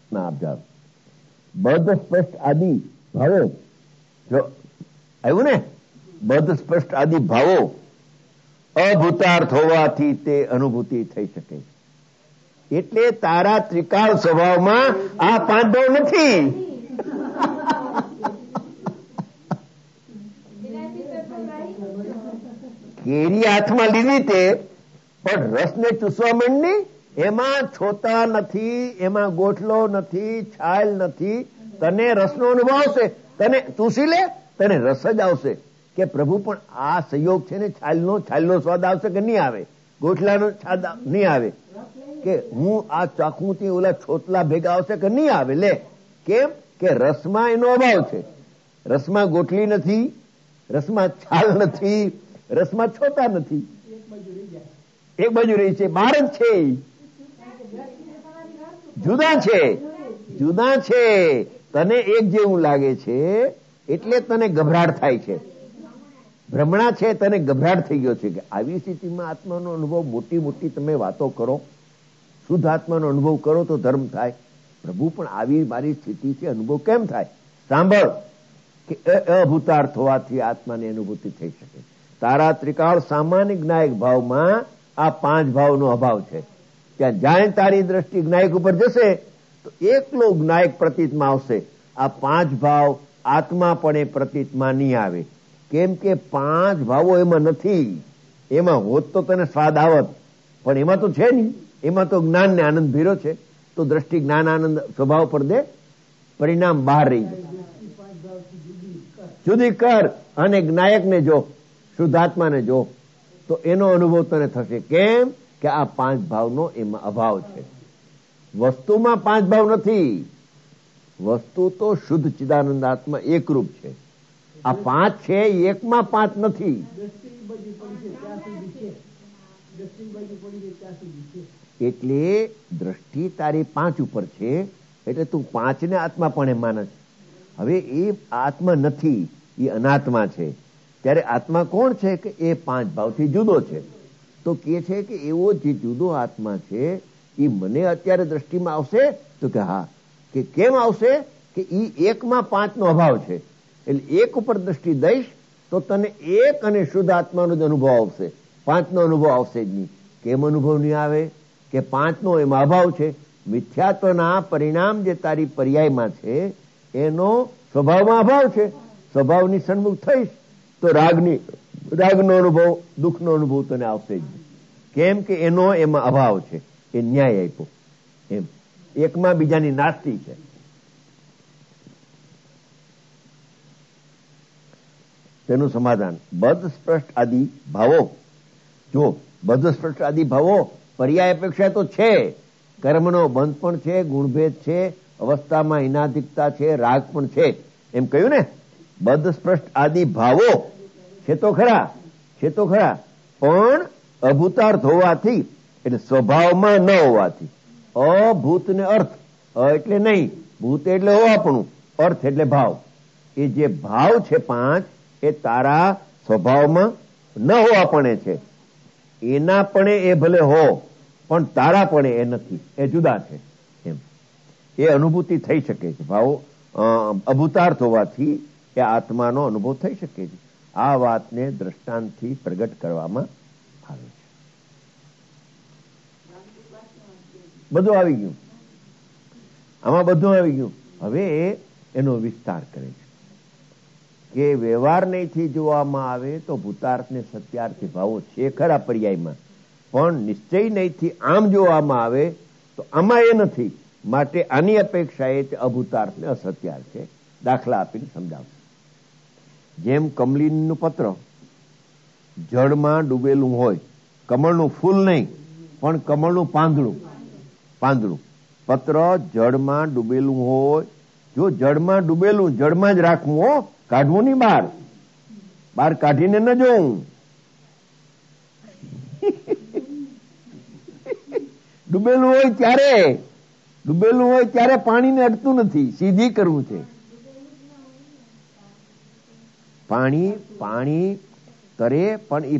ના આપજાવ બદ્ધ સ્પષ્ટ આદિ ભાવો જો આવ્યું ને, બદ્ધ સ્પષ્ટ આદિ ભાવો અભૂતાર્થ હોવાથી તે અનુભૂતિ થઈ શકે. એટલે તારા ત્રિકાળ સ્વભાવમાં આ પાંચ ભાવ નથી. કેરી હાથમાં લીધી તે પણ રસને ચૂસવા માંડી, એમાં છોતા નથી, એમાં ગોઠલો નથી, છાલ નથી. તને રસનો અનુભવ આવશે, તને ચૂસી લે, તને રસ જ આવશે કે પ્રભુ પણ આ સંયોગ છે ને, છાલનો સ્વાદ આવશે કે નહીં આવે, ગોઠલાનો સ્વાદ નહીં આવે, કે હું આ ચાકુથી ઓલા છોતલા ભેગા આવશે કે નહીં આવે. લે કેમ કે રસમાં એનો અભાવ છે. રસમાં ગોઠલી નથી, રસમાં છાલ નથી, રસમાં છોતા નથી, એક બાજુ રહી છે, બહાર જ છે, જુદા છે, જુદા છે. તને એક જેવું લાગે છે એટલે તને ગભરાટ થાય છે, ભ્રમણા છે, તને ગભરાટ થઈ ગયો છે. કે આવી સ્થિતિમાં આત્માનો અનુભવ, મોટી મોટી તમે વાતો કરો, શુદ્ધ આત્માનો અનુભવ કરો તો ધર્મ થાય. પ્રભુ પણ આવી મારી સ્થિતિ છે, અનુભવ કેમ થાય? સાંભળ કે અભૂતાર્થ હોવાથી આત્માની અનુભૂતિ થઈ શકે. તારા ત્રિકાળ સામાન્ય જ્ઞાયક ભાવમાં આ પાંચ ભાવનો અભાવ છે. ત્યાં જાય તારી દ્રષ્ટિ જ્ઞાયક ઉપર જશે તો એકલો જ્ઞાયક પ્રતીતમાં આવશે. આ પાંચ ભાવ આત્મા પણ એ પ્રતીતમાં નહીં આવે. કેમ કે પાંચ ભાવો એમાં નથી. એમાં હોત તો તને સ્વાદ આવત, પણ એમાં તો છે નહીં. એમાં તો જ્ઞાન ને આનંદ ભીરો છે. તો દ્રષ્ટિ જ્ઞાન આનંદ સ્વભાવ પર દે, પરિણામ બહાર રહી જાય. જુદી કર અને જ્ઞાયકને જો, શુદ્ધાત્માને જો, તો એનો અનુભવ તને થશે. કેમ કે આ પાંચ ભાવનો એમાં અભાવ છે. વસ્તુમાં પાંચ ભાવ નથી. વસ્તુ તો શુદ્ધ ચિદાનંદ આત્મા એકરૂપ છે. આ પાંચ છે, એકમાં પાંચ નથી. એટલે દ્રષ્ટિ તારી પાંચ ઉપર છે, એટલે તું પાંચને આત્મા પણ માને છે. હવે એ આત્મા નથી, એ અનાત્મા છે. ત્યારે આત્મા કોણ છે? કે એ પાંચ ભાવથી જુદો છે. તો કે છે કે એવો જે જુદો આત્મા છે એ મને અત્યારે દ્રષ્ટિમાં આવશે? તો કે હા. કે કેમ આવશે? કે એ એકમાં પાંચનો અભાવ છે. એટલે એક ઉપર દ્રષ્ટિ દઈશ તો તને એક અને શુદ્ધ આત્માનો જ અનુભવ આવશે, પાંચનો અનુભવ આવશે જ નહીં. કેમ અનુભવ નહીં આવે? કે પાંચનો એમાં અભાવ છે. મિથ્યાત્વના પરિણામ જે તારી પર્યાયમાં છે એનો સ્વભાવમાં અભાવ છે. સ્વભાવની સન્મુખ થઈશ તો રાગનો અનુભવ, દુઃખનો અનુભવ તને આવશે જ નહીં. કેમ કે એનો એમાં અભાવ છે. એ ન્યાય આપ્યો એમ. એકમાં બીજાની નાસ્તિ છે. તેનું સમાધાન બદ્ધ સ્પષ્ટ આદિ ભાવો. જો બદ્ધ સ્પષ્ટ આદિ ભાવો પર્યાય અપેક્ષા તો છે. કર્મનો બંધ પણ છે, ગુણભેદ છે, અવસ્થામાં હિનાધિકતા છે, રાગ પણ છે. એમ કહ્યું ને, બદ્ધ સ્પષ્ટ આદિ ભાવો છે તો ખરા, છે તો ખરા, પણ અભૂતાર્થ હોવાથી, એટલે સ્વભાવમાં ન હોવાથી. અભૂત ને અર્થ, એટલે નહીં, ભૂત એટલે હોવાપણું, અર્થ એટલે ભાવ. એ જે ભાવ છે પાંચ, એ તારા સ્વભાવમાં ન હોવાપણે છે. એના પણ એ ભલે હો, પણ તારા પણ એ નથી, એ જુદા છે. એમ એ અનુભૂતિ થઈ શકે છે. ભાવ અભૂતાર્થ હોવાથી એ આત્માનો અનુભવ થઈ શકે છે. આ વાતને દ્રષ્ટાંતથી પ્રગટ કરવામાં આવે છે. બધું આવી ગયું, આમાં બધું આવી ગયું. હવે એનો વિસ્તાર કરે છે કે વ્યવહાર નહીંથી જોવામાં આવે તો ભૂતાર્થને સત્યાર્થી ભાવો છે ખરા પર્યાયમાં, પણ નિશ્ચય નહીંથી આમ જોવામાં આવે તો આમાં એ નથી. માટે આની અપેક્ષા એ અભૂતાર્થને અસત્યાર્થ છે. દાખલા આપીને સમજાવશે. જેમ કમલીનું પત્ર જળમાં ડૂબેલું હોય, કમળનું ફૂલ નહીં પણ કમળનું પાંદડું, પત્ર જળમાં ડૂબેલું હોય. જો જળમાં ડૂબેલું જળમાં જ રાખવું, હો, કાઢવું નહીં, બહાર કાઢીને ન જોવું. ડૂબેલું હોય ત્યારે પાણીને અડતું નથી, સીધી કરવું છે. પાણી તરે પણ એ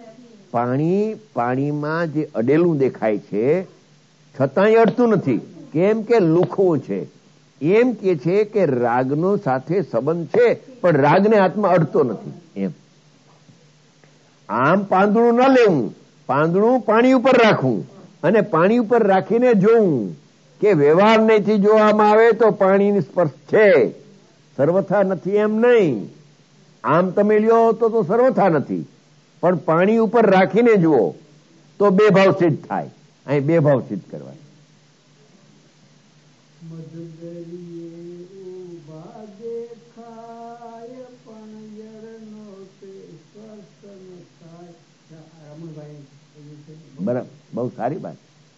પાણીમાં જે અડેલું દેખાય છે છતાંય અડતું નથી. કેમ કે લુખવું છે. એમ કે છે કે રાગનો સાથે સંબંધ છે, પણ રાગને હાથમાં અડતો નથી. એમ આમ પાંદડું ન લેવું, પાંદડું પાણી ઉપર રાખવું અને પાણી ઉપર રાખીને જોવું કે વ્યવહાર નહીંથી જોવામાં આવે તો પાણીની સ્પર્શ છે, સર્વથા નથી એમ નહીં. આમ તમે લ્યો તો સર્વથા નથી, પણ પાણી ઉપર રાખીને જુઓ તો બે ભાવ સિદ્ધ થાય. અહીં બે ભાવ સિદ્ધ કરવા. બરાબર, બહુ સારી વાત.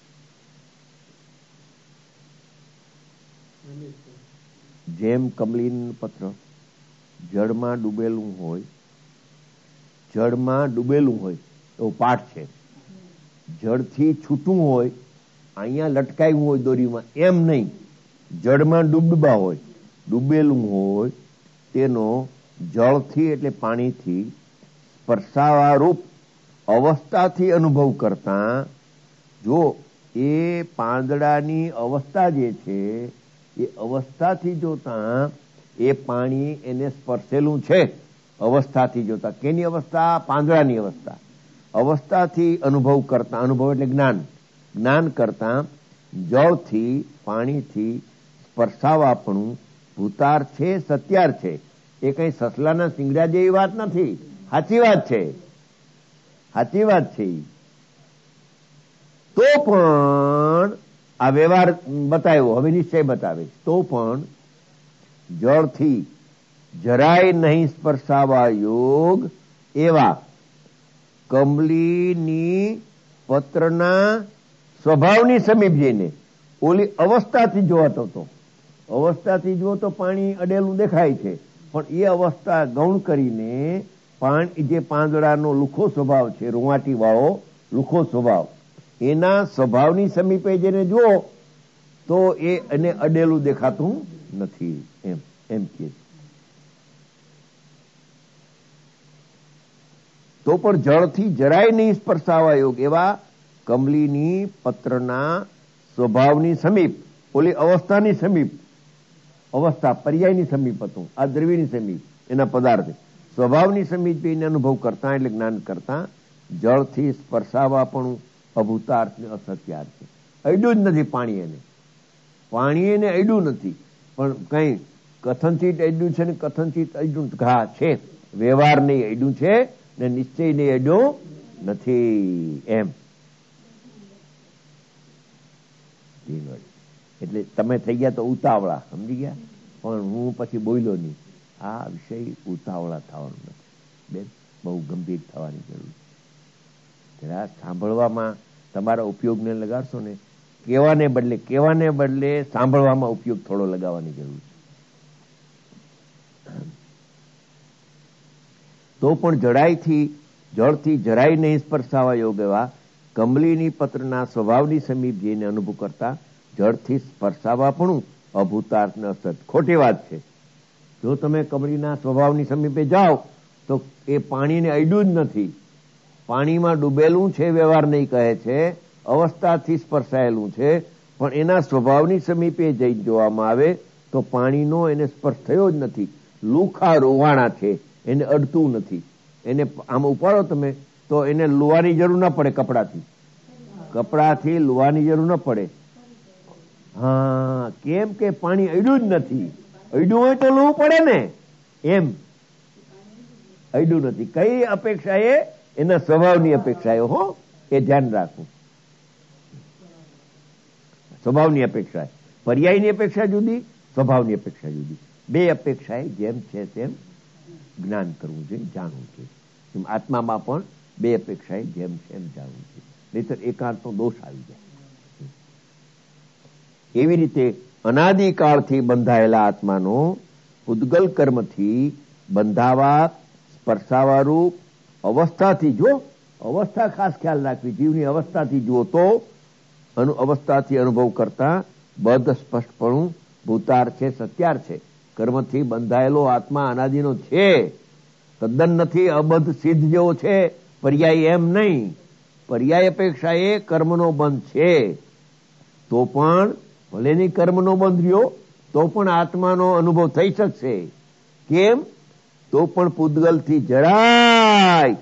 જેમ કમલીનું પત્ર જળમાં ડૂબેલું હોય, જળમાં ડૂબેલું હોય તો પાઠ છે, જળથી છૂટું હોય, અહીંયા લટકાયું હોય દોરીમાં, એમ નહીં. જળમાં ડૂબડૂબા હોય, ડૂબેલું હોય, તેનો જળથી એટલે પાણીથી સ્પર્શાવારૂપ અવસ્થાથી અનુભવ કરતા જો એ પાંદડાની અવસ્થા જે છે એ અવસ્થાથી જોતા એ પાણી એને સ્પર્શેલું છે. અવસ્થાથી જોતા કેની અવસ્થા? પાંદડાની અવસ્થા. અવસ્થાથી અનુભવ કરતા, અનુભવ એટલે જ્ઞાન, જ્ઞાન કરતા જળથી પાણીથી સ્પર્શાવાપણું ભૂતાર છે, સત્યાર છે. એ કઈ સસલાના સિંગડા જેવી વાત નથી, સાચી વાત છે, સાચી વાત છે. તો પણ આ વ્યવહાર બતાવ્યો, હવે નિશ્ચય બતાવે. તો પણ જળથી જરાય નહીં સ્પર્શાવા યોગ એવા કમલીની પત્રના સ્વભાવની સમીપ જઈને ઓલી અવસ્થાથી જોવાતો હતો. અવસ્થાથી જુઓ તો પાણી અડેલું દેખાય છે, પણ એ અવસ્થા ગૌણ કરીને જે પાંદડાનો લુખો સ્વભાવ છે, રૂંવાટી વાળો લુખો સ્વભાવ, એના સ્વભાવની સમીપે જેને જુઓ તો એ એને અડેલું દેખાતું નથી. એમ એમ કે તો પણ જળથી જરાય નહીં સ્પર્શાવા યોગ એવા કમલીની પત્રના સ્વભાવની સમીપ, ઓલી અવસ્થાની સમીપ, અવસ્થા પર્યાયની સમીપ હતું, આ દ્રવ્યની સમીપ, એના પદાર્થ સ્વભાવની સમીપ એને અનુભવ કરતા એટલે જ્ઞાન કરતા જળથી સ્પર્શાવા પણ અભૂતાર્થ ને અસત્યાર્થ છે. અડ્યું જ નથી પાણી એને, પાણી એને અડ્યું નથી, પણ કઈ કથનચિત અડ્યું છે ને કથનચિત અડ્યું ઘા છે, વ્યવહાર નહીં અડ્યું છે ને નિશ્ચય નહીં અડ્યો નથી. એમ એટલે તમે થઈ ગયા તો ઉતાવળા, સમજી ગયા, પણ હું પછી બોલ્યો નહીં. આ વિષય ઉતાવળા થવાનું નથી બેન, બહુ ગંભીર થવાની જરૂર છે. જરા સાંભળવામાં તમારા ઉપયોગને લગાડશો ને, કહેવાને બદલે સાંભળવામાં ઉપયોગ થોડો લગાવવાની જરૂર છે. તો પણ જળથી જરાય નહીં સ્પર્શાવા યોગ એવા કમલીની પત્રના સ્વભાવની સમીપ જઈને અનુભવ કરતા જળથી સ્પર્શાવા પણ અભૂતાર્થ ને અસત. ખોટી વાત છે. જો તમે કમલીના સ્વભાવની સમીપે જાઓ તો એ પાણીને અડ્યું જ નથી, પાણીમાં ડૂબેલું છે, વ્યવહાર નહીં કહે છે, અવસ્થાથી સ્પર્શાયેલું છે, પણ એના સ્વભાવની સમીપે જઈ જોવામાં આવે તો પાણીનો એને સ્પર્શ થયો જ નથી. લુખા રોવાણા છે, એને અડતું નથી. એને આમ ઉપાડો તમે તો એને લુવાની જરૂર ન પડે, કપડાથી લુવાની જરૂર ન પડે. હા, કેમ કે પાણી અડ્યું જ નથી. અડ્યું હોય તો લુવું પડે ને, એમ અડ્યું નથી. કઈ અપેક્ષા એ? એના સ્વભાવની અપેક્ષા હો, એ ધ્યાન રાખવું. સ્વભાવની અપેક્ષા, પર્યાયની અપેક્ષા જુદી, સ્વભાવની અપેક્ષા જુદી. બે અપેક્ષાએ જેમ છે તેમ જ્ઞાન કરવું જોઈએ, જાણવું જોઈએ. આત્મામાં પણ બે અપેક્ષાએ જેમ છે એમ જાણવું જોઈએ, નહીતર એકાંતનો દોષ આવી જાય. એવી રીતે અનાદિકાળથી બંધાયેલા આત્માનો ઉદ્ગલ કર્મથી બંધાવા સ્પર્શાવારૂપ અવસ્થાથી, જો અવસ્થા ખાસ ખ્યાલ રાખવી, જીવની અવસ્થાથી જુઓ તો અવસ્થાથી અનુભવ કરતા બદ્ધ સ્પષ્ટપણું ભૂતાર છે, સત્યાર છે. કર્મથી બંધાયેલો આત્મા અનાદિનો છે, તદ્દન નથી અબદ્ધ સિદ્ધ જેવો છે. પર્યાય એમ નહીં, પર્યાય અપેક્ષા એ કર્મનો બંધ છે, તો પણ ભલે ની કર્મનો બંધ રહ્યો તો પણ આત્માનો અનુભવ થઈ શકશે. કેમ? તો પણ પૂતગલથી જરાય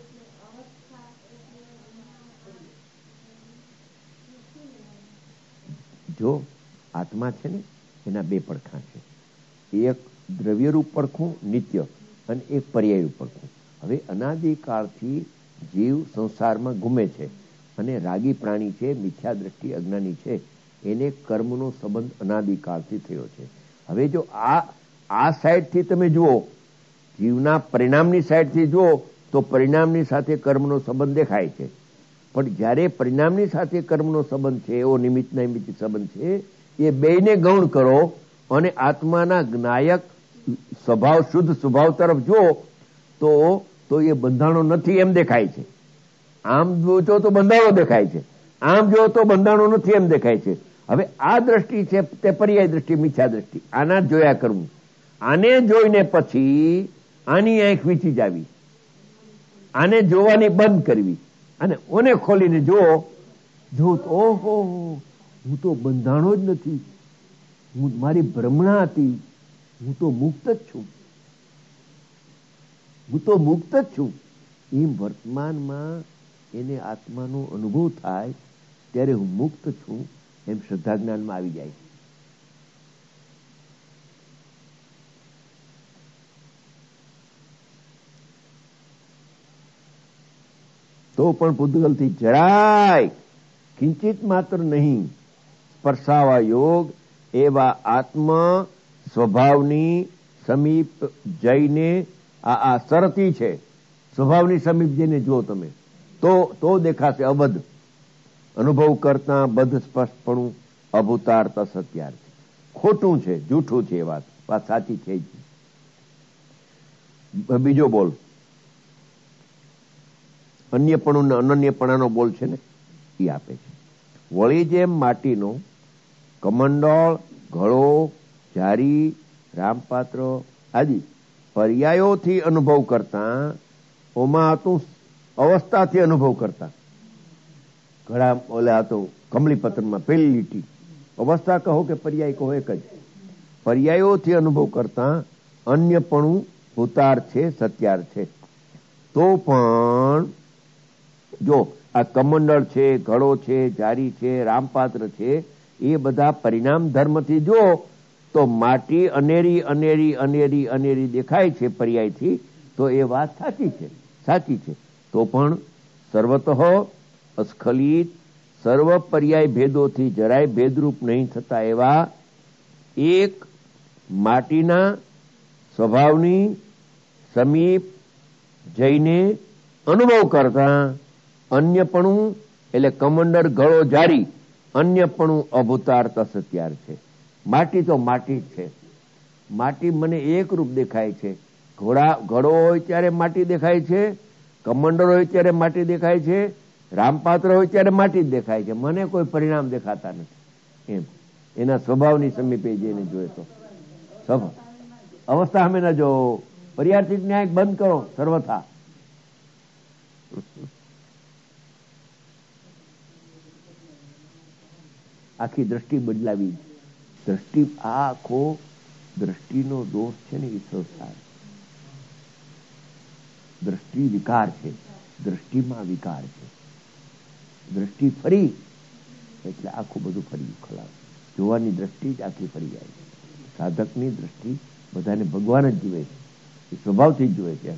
જો આત્મા છે ને એના બે પડખા છે, એક દ્રવ્યરૂપ પડખું નિત્ય અને એક પર્યાયરૂપ પડખું. હવે અનાદિકાળથી જીવ સંસારમાં ઘૂમે છે અને રાગી પ્રાણી છે, મિથ્યા દ્રષ્ટિ અજ્ઞાની છે, એને કર્મનો સંબંધ અનાદિકાળથી થયો છે. હવે જો આ સાઈડથી તમે જુઓ, જીવના પરિણામની સાઈડથી જુઓ તો પરિણામની સાથે કર્મનો સંબંધ દેખાય છે. પણ જ્યારે પરિણામની સાથે કર્મનો સંબંધ છે, એવો નિમિત્ત નૈમિત્તિક સંબંધ છે, એ બેયને ગૌણ કરો અને આત્માના જ્ઞાયક સ્વભાવ, શુદ્ધ સ્વભાવ તરફ જુઓ તો એ બંધાણો નથી એમ દેખાય છે. આમ જો તો બંધાણો દેખાય છે, આમ જો તો બંધાણો નથી એમ દેખાય છે. હવે આ દ્રષ્ટિ છે તે પર્યાય દ્રષ્ટિ, મિથ્યા દ્રષ્ટિ. આના જોયા કરવું, આને જોઈને પછી આની આંખ વીંચી જાવી, આને જોવાની બંધ કરવી અને ઓને ખોલીને જો ઓહો હું તો બંધાણો જ નથી, મારી ભ્રમણા હતી, હું તો મુક્ત જ છું, હું તો મુક્ત જ છું. એમ વર્તમાનમાં એને આત્માનો અનુભવ થાય ત્યારે હું મુક્ત છું એમ શ્રદ્ધા જ્ઞાનમાં આવી જાય. તો પણ પૂતગલથી જરાય કિંચિત માત્ર નહીં સ્પર્શાવા યોગ એવા આત્મ સ્વભાવની સમીપ જઈને આ શરતી છે, સ્વભાવની સમીપ જઈને જો તમે તો દેખાશે અબદ્ધ અનુભવ કરતા બદ્ધ સ્પષ્ટપણું અભૂતાર્થ સત્યાર્થ. ખોટું છે, જૂઠું છે, વાત સાચી છે જ. બીજો બોલ અન્યપણું અનન્યપણાનો બોલ છે ને એ આપે છે. વળી જેમ માટીનો કમંડળ, ઘડો, જારી, રામપાત્ર આદિ પર્યાયોથી અનુભવ કરતા, ઓમાં હતું અવસ્થાથી અનુભવ કરતા, ઘડા ઓલા હતું કમલીપત્રમાં પેલી લીટી, અવસ્થા કહો કે પર્યાય કહો એક જ. પર્યાયોથી અનુભવ કરતા અન્યપણું ભૂતાર્થ છે, સત્યાર્થ છે. તો પણ જો આ કમંડળ છે, ઘડો છે, જારી છે, રામપાત્ર છે, એ બધા પરિણામ ધર્મથી જો તો માટી અનેરી અનેરી અનેરી અનેરી દેખાય છે પર્યાયથી, તો એ વાત સાચી છે, સાચી છે. તો પણ સર્વતઃ અસ્ખલિત સર્વ પર્યાય ભેદોથી જરાય ભેદરૂપ નહીં થતા એવા એક માટીના સ્વભાવની સમીપ જઈને અનુભવ કરતા અન્યપણું એટલે કમંડળ, ઘડો, જારી, અન્યપણું અભૂતાર્થ અસત્યાર્થ છે. માટી તો માટી જ છે. માટી મને એક રૂપ દેખાય છે. ઘડો હોય ત્યારે માટી દેખાય છે, કમંડળ હોય ત્યારે માટી દેખાય છે, રામપાત્ર હોય ત્યારે માટી જ દેખાય છે. મને કોઈ પરિણામ દેખાતા નથી. એમ એના સ્વભાવની સમીપે જઈને જોઈએ તો અવસ્થા અમે ના જો પર્યાર્થિક ન્યાય બંધ કરો સર્વથા. આખી દ્રષ્ટિ બદલાવી. દ્રષ્ટિ આ આખો દ્રષ્ટિનો દોષ છે ને એ સંસાર. દ્રષ્ટિ વિકાર છે, દ્રષ્ટિમાં વિકાર છે. દ્રષ્ટિ ફરી એટલે આખું બધું ફરી ખલાસ. જોવાની દ્રષ્ટિ જ આખી ફરી જાય છે. સાધકની દ્રષ્ટિ બધાને ભગવાન જ જુએ છે, એ સ્વભાવથી જ જુએ છે.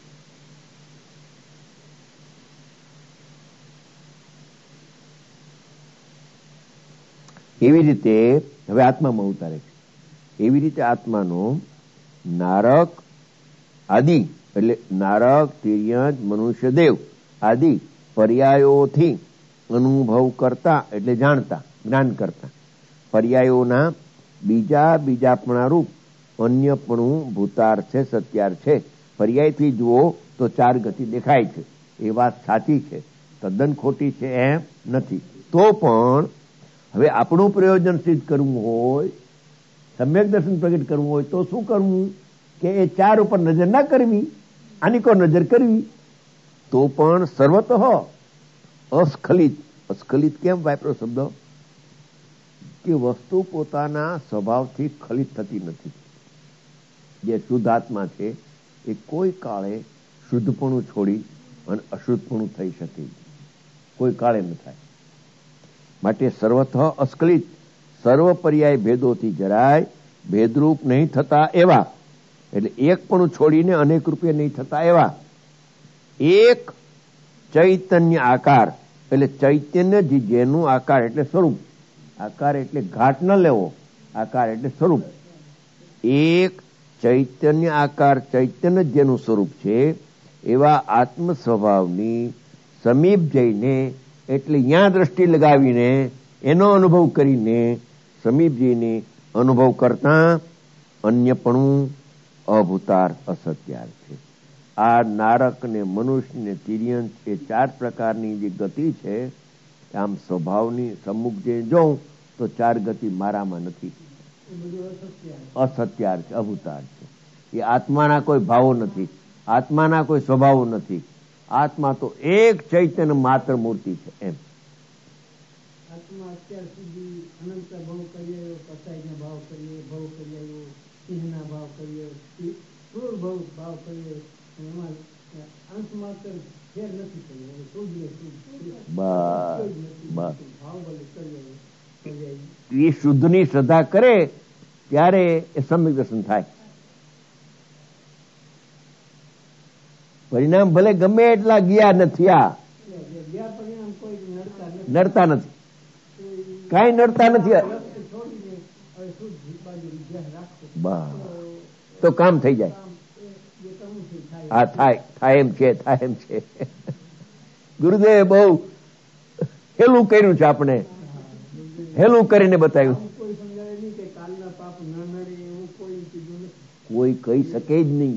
એવી રીતે હવે આત્મામાં ઉતારે છે. એવી રીતે આત્માનો નારક આદિ એટલે નારક, તિર્યંત, મનુષ્ય, દેવ આદિ પર્યાયોથી અનુભવ કરતા એટલે જાણતા, જ્ઞાન કરતા પર્યાયોના બીજાપણા રૂપ અન્યપણું ભૂતાર્થ છે, સત્યાર્થ છે. પર્યાયથી જુઓ તો ચાર ગતિ દેખાય છે. એ વાત સાચી છે, તદ્દન ખોટી છે એમ નથી. તો પણ હવે આપણું પ્રયોજન સિદ્ધ કરવું હોય, સમ્યક દર્શન પ્રગટ કરવું હોય તો શું કરવું કે એ ચાર ઉપર નજર ના કરવી, આની કો નજર કરવી. તો પણ સર્વતઃ અસ્ખલિત. અસ્ખલિત કેમ વાપરો શબ્દ? કે વસ્તુ પોતાના સ્વભાવથી ખલિત થતી નથી. જે શુદ્ધ આત્મા છે એ કોઈ કાળે શુદ્ધપણું છોડી અને અશુદ્ધપણું થઈ શકે, કોઈ કાળે ન થાય. માટે સર્વથ અસ્ખલિત, સર્વ પર્યાય ભેદોથી જરાય ભેદરૂપ નહીં થતા એવા, એટલે એક પણ છોડીને અનેક રૂપે નહીં થતા એવા એક ચૈતન્ય આકાર, એટલે ચૈતન્ય જેનું આકાર એટલે સ્વરૂપ, આકાર એટલે ઘાટ ન લેવો, આકાર એટલે સ્વરૂપ. એક ચૈતન્ય આકાર, ચૈતન્ય જેનું સ્વરૂપ છે એવા આત્મ સ્વભાવની સમીપ જઈને, એટલે ત્યાં દ્રષ્ટિ લગાવીને એનો અનુભવ કરીને સમીપ જઈને અનુભવ કરતા અન્યપણું અભૂતાર અસત્યાર છે. આ નારક ને મનુષ્ય ને તિર્યંત એ 4 પ્રકારની જે ગતિ છે, આમ સ્વભાવની સમ્મુખ જે જોઉં તો 4 ગતિ મારામાં નથી, અસત્યાર છે, અભૂતાર છે. એ આત્માના કોઈ ભાવો નથી, આત્માના કોઈ સ્વભાવો નથી. આત્મા તો એક ચૈતન્ય માત્ર મૂર્તિ છે. એમ આત્મા અત્યાર સુધી અનંત ભાવ કરીએ, કસાઈના ભાવ કરીએ, ભાવ કરીએ, સિંહના ભાવ કરીએ, ક્રૂર ભાવ કરીએ, એમાં અંશ માત્ર ફેર નથી કર્યો. એ શુદ્ધની શ્રદ્ધા કરે ત્યારે એ સમ્યક દર્શન થાય. પરિણામ ભલે ગમે એટલા ગયા નથી, આ નડતા નથી, કઈ નડતા નથી, તો કામ થઈ જાય. હા, થાય એમ છે, થાય એમ છે. ગુરુદેવ બહુ હેલું કર્યું છે, આપણે હેલું કરીને બતાવ્યું. કોઈ કહી શકે જ નહીં.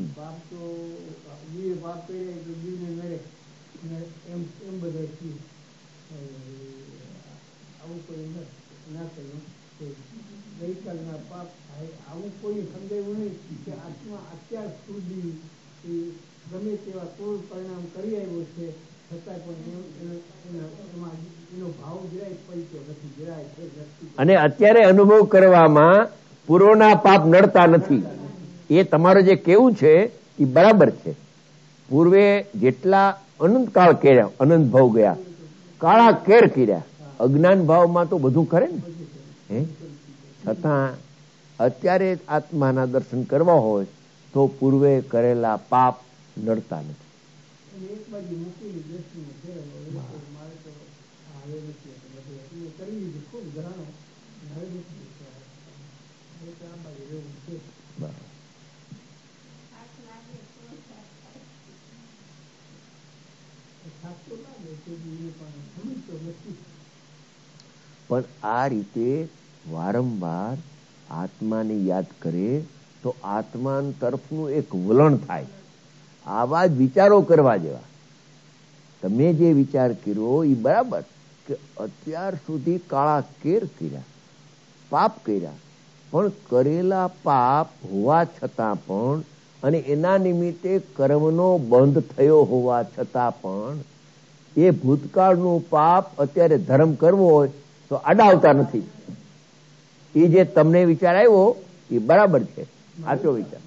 ગઈકાલના પાપ આવું કોઈ સમજાયું નહીં કે આત્મા અત્યાર સુધી ગમે તેવા ક્રૂર પરિણામ કરી આવ્યો છે, છતાં પણ એનો ભાવ જરાય પૈસો નથી, જરાય છે. અને અત્યારે અનુભવ કરવામાં પૂર્વના પાપ નડતા નથી. એ તમારું જે કેવું છે એ બરાબર છે. પૂર્વે જેટલા અનંત કાળ કર્યા, અનંત ભાવ ગયા, કાળા કેર કર્યા, અજ્ઞાન ભાવમાં તો બધું કરે ને. છતાં અત્યારે આત્માના દર્શન કરવા હોય તો પૂર્વે કરેલા પાપ નડતા નથી. પણ આ રીતે વારંવાર આત્માને યાદ કરે તો આત્મા તરફનું એક વલણ થાય. આવા જ વિચારો કરવા જેવા. તમે જે વિચાર કર્યો એ બરાબર કે અત્યાર સુધી કાળા કેર કર્યા, પાપ કર્યા, પણ કરેલા પાપ હોવા છતાં પણ અને એના નિમિત્તે કર્મનો બંધ થયો હોવા છતાં પણ એ ભૂતકાળનું પાપ અત્યારે ધર્મ કરવો હોય તો અડાવતા નથી. એ જે તમને વિચાર આવ્યો એ બરાબર છે, સાચો વિચાર.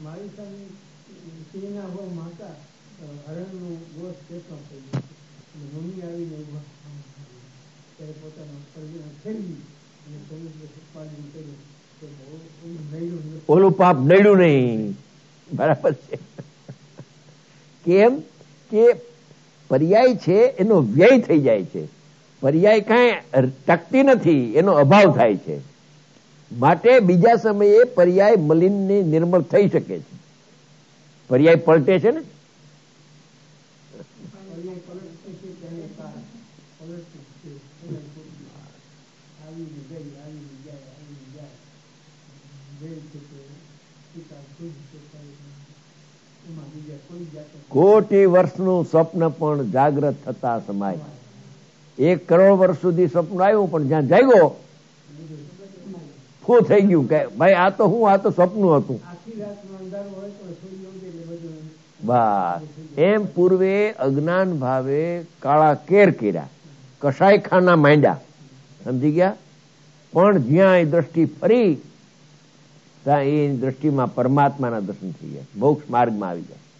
ઓલું પાપ નડ્યું નહીં, બરાબર છે. કેમ કે પર્યાય છે એનો વ્યય થઈ જાય છે, પર્યાય કઈ ટકતી નથી, એનો અભાવ થાય છે. માટે બીજા સમયે પર્યાય મલિન ને નિર્મળ થઈ શકે છે. પર્યાય પલટે છે ને, કોટી વર્ષનું સ્વપ્ન પણ જાગ્રત થતા સમાય. 1 કરોડ વર્ષ સુધી સ્વપ્ન આવ્યું પણ જ્યાં જાગ્યો ફૂ થઈ ગયું કે ભાઈ આ તો હું, આ તો સપનું હતું. બસ એમ પૂર્વે અજ્ઞાન ભાવે કાળા કેર કર્યા, કસાઈખાના માંડ્યા, સમજી ગયા. પણ જ્યાં એ દ્રષ્ટિ ફરી ત્યાં એ દ્રષ્ટિમાં પરમાત્માના દર્શન થઈ જાય, મોક્ષ માર્ગમાં આવી જાય.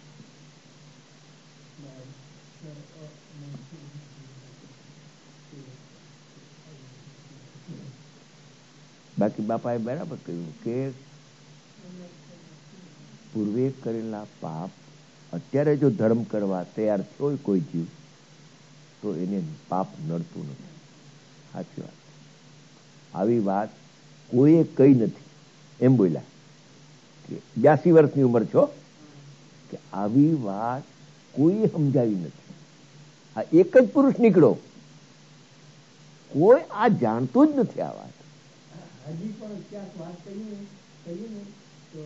બાકી બાપાએ બરાબર કહ્યું કે પૂર્વે કરેલા પાપ અત્યારે જો ધર્મ કરવા તૈયાર થયો કોઈ જીવ તો એને પાપ નડતું નથી. સાચી વાત. આવી વાત કોઈએ કઈ નથી. એમ બોલ્યા કે 82 વર્ષની ઉંમર છો કે આવી વાત કોઈ સમજાવી નથી. આ એક જ પુરુષ નીકળો, કોઈ આ જાણતું જ નથી આ વાત. હજી પણ ક્યાંક વાત કહીએ ને તો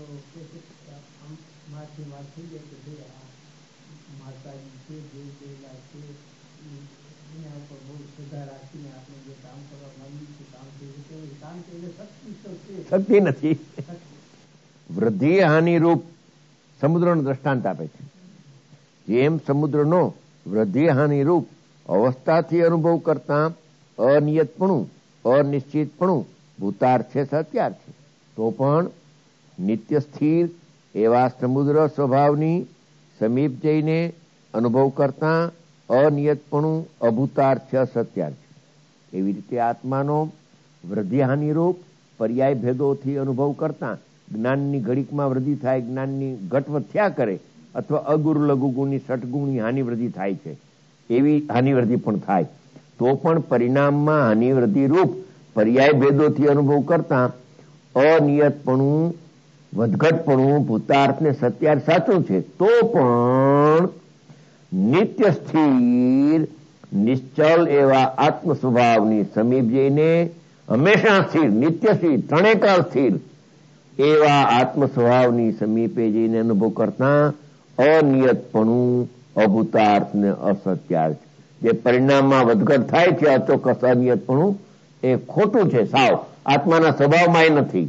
માથી વાત થઈ જાય કે ભાઈ આ માતાજી છે, દેવ દેવતા છે, એના ઉપર બહુ શ્રદ્ધા રાખીને આપણે જે કામ કરવા માંગીએ છીએ કામ થઈ જશે. કામ એટલે શક્તિ તો છે, શક્તિ નથી. વૃદ્ધિ હાનિ રૂપ સમુદ્રનો દ્રષ્ટાંત આપે છે. જેમ સમુદ્રનો વૃદ્ધિ હાનિ રૂપ અવસ્થાથી અનુભવ કરતા અનિયતપણું, અનિશ્ચિતપણું ભૂતાર છે, સત્યાર છે, તો પણ નિત્ય સ્થિર એવા સમુદ્ર સ્વભાવની સમીપ જઈને અનુભવ કરતા અનિયતપણું અભૂતાર છે, સત્યાર છે. એવી રીતે આત્માનો વૃદ્ધિ હાનિ રૂપ પર્યાય ભેદોથી અનુભવ કરતા જ્ઞાનની ઘડીકમાં વૃદ્ધિ થાય, જ્ઞાનની ઘટવટ થયા કરે, અથવા અગુરુ લઘુગુણની ષટગુણની હાનિ વૃદ્ધિ થાય છે, એવી હાનિ વૃદ્ધિ પણ થાય, તો પણ પરિણામમાં હાનિ વૃદ્ધિ રૂપ પર્યાય ભેદોથી અનુભવ કરતા અનિયતપણું વધઘટપણું ભૂતાર્થ ને સત્યાર સાચું છે, તો પણ નિત્ય સ્થિર નિશ્ચલ એવા આત્મ સ્વભાવની સમીપ જઈને હંમેશા સ્થિર, નિત્ય સ્થિર, ત્રણેય કાળ સ્થિર એવા આત્મ સ્વભાવની સમીપે જઈને અનુભવ કરતા અનિયતપણું અભૂતાર્થ ને અસત્યાર છે. જે પરિણામમાં વધઘટ થાય છે, અચોક્કસ અનિયતપણું, એ ખોટું છે સાવ, આત્માના સ્વભાવમાં એ નથી.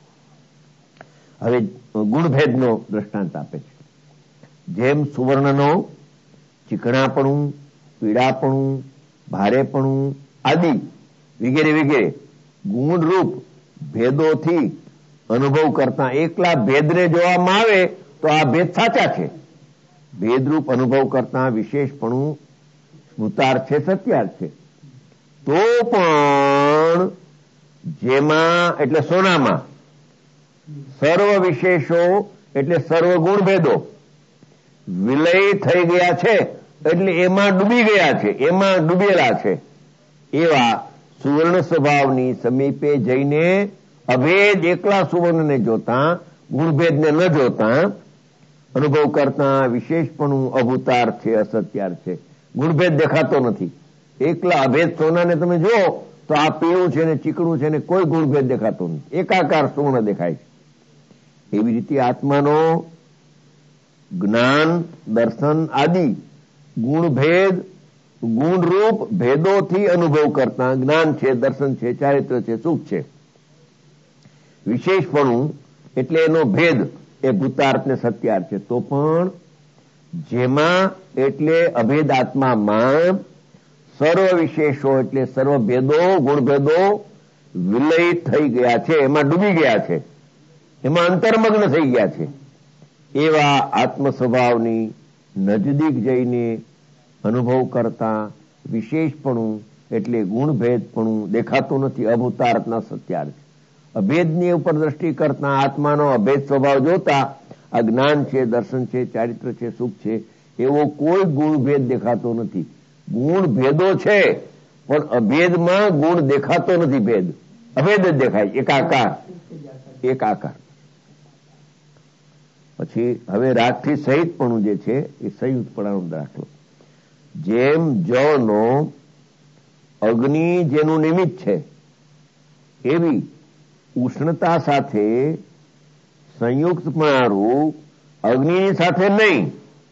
હવે ગુણભેદનો દ્રષ્ટાંત આપે છે. જેમ સુવર્ણનો ચીકણાપણું, પીળાપણું, ભારેપણું આદિ વગેરે વગેરે ગુણરૂપ ભેદોથી અનુભવ કરતા એકલા ભેદને જોવામાં આવે તો આ ભેદ સાચા છે. ભેદરૂપ અનુભવ કરતા વિશેષપણું સ્મૃતાર છે, સત્યાર છે, તો પણ જેમાં એટલે સોનામાં સર્વ વિશેષો એટલે સર્વ ગુણ ભેદો વિલય થઈ ગયા છે, એટલે એમાં ડૂબી ગયા છે, એમાં ડૂબેલા છે, એવા સુવર્ણ સ્વભાવની સમીપે જઈને અભેદ એકલા સુવર્ણને જોતા, ગુણભેદને ન જોતા અનુભવ કરતા વિશેષપણું અભૂતાર છે, અસત્યાર છે. ગુણભેદ દેખાતો નથી. એકલા અભેદ સોનાને તમે જુઓ તો આ પીળું છે ને ચીકણું છે ને કોઈ ગુણભેદ દેખાતો નથી, એકાકાર સુવર્ણ દેખાય છે. એવી રીતે આત્માનો જ્ઞાન દર્શન આદિ ગુણભેદ ગુણરૂપ ભેદોથી અનુભવ કરતા જ્ઞાન છે, દર્શન છે, ચારિત્ર છે, સુખ છે. વિશેષપણું એટલે એનો ભેદ એ ભૂતાર્થ ને સત્યાર છે, તો પણ જેમાં એટલે અભેદ આત્મામાં સર્વ વિશેષો એટલે સર્વ ભેદો ગુણભેદો વિલય થઈ ગયા છે, એમાં ડૂબી ગયા છે, એમાં અંતર્મગ્ન થઈ ગયા છે, એવા આત્મ સ્વભાવની નજદીક જઈને અનુભવ કરતા વિશેષપણું એટલે ગુણભેદપણું દેખાતું નથી, અભૂતાર્થના સત્યાર છે. અભેદની ઉપર દ્રષ્ટિ કરતા આત્માનો અભેદ સ્વભાવ જોતા આ જ્ઞાન છે, દર્શન છે, ચારિત્ર છે, સુખ છે, એવો કોઈ ગુણભેદ દેખાતો નથી. ગુણ ભેદો છે પણ અભેદમાં ગુણ દેખાતો નથી, ભેદ અભેદ જ દેખાય, એકાકાર. પછી હવે રાગથી સહિતપણું જે છે એ સંયુક્તપણાનો દાખલો. જેમ જળનો અગ્નિ જેનું નિમિત્ત છે એવી ઉષ્ણતા સાથે સંયુક્તપણારૂપ અગ્નિની સાથે નહીં.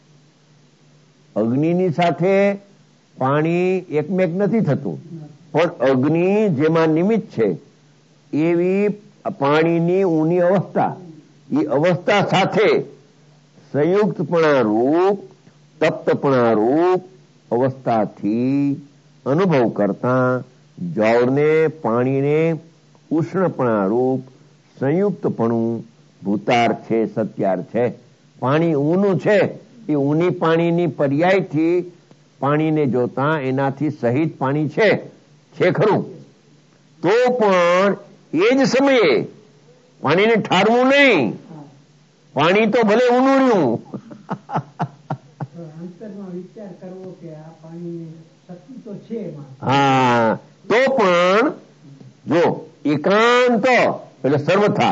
અગ્નિની સાથે પાણી એકમેક નથી થતું, પણ અગ્નિ જેમાં નિમિત્ત છે એવી પાણીની ઊની અવસ્થા, એ અવસ્થા સાથે સંયુક્તપણા રૂપ તપ્તપણા રૂપ અવસ્થાથી અનુભવ કરતા જળને પાણીને ઉષ્ણપણા રૂપ સંયુક્તપણું ભૂતાર્થ છે, સત્યાર્થ છે. પાણી ઊનું છે, એ ઊની પાણીની પર્યાયથી પાણીને જોતા એનાથી સહિત પાણી છે ખરું, તો પણ એ જ સમયે પાણીને ઠારવું નહીં. પાણી તો ભલે ઊનું રહ્યું, અંતરમાં વિચાર કરવો કે આ પાણીની શક્તિ તો છે એમાં. હા, તો પણ જો એકાંત એટલે સર્વથા